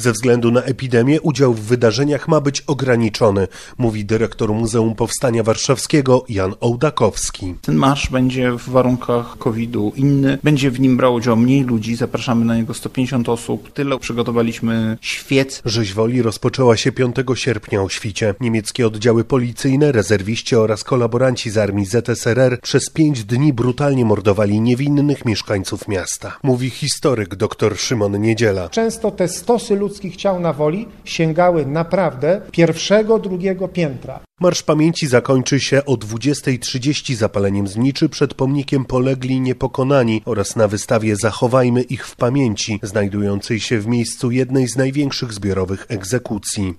Ze względu na epidemię udział w wydarzeniach ma być ograniczony, mówi dyrektor Muzeum Powstania Warszawskiego Jan Ołdakowski. Ten marsz będzie w warunkach COVID-u inny, będzie w nim brało udział mniej ludzi, zapraszamy na niego 150 osób, tyle przygotowaliśmy świec. Rzeź Woli rozpoczęła się 5 sierpnia o świcie. Niemieckie oddziały policyjne, rezerwiści oraz kolaboranci z armii ZSRR przez 5 dni brutalnie mordowali niewinnych mieszkańców miasta. Mówi historyk dr Szymon Niedziela. Często te stosy ludzkich ciał na Woli sięgały naprawdę pierwszego, drugiego piętra. Marsz pamięci zakończy się o 20:30 zapaleniem zniczy przed pomnikiem Polegli Niepokonani oraz na wystawie Zachowajmy ich w pamięci, znajdującej się w miejscu jednej z największych zbiorowych egzekucji.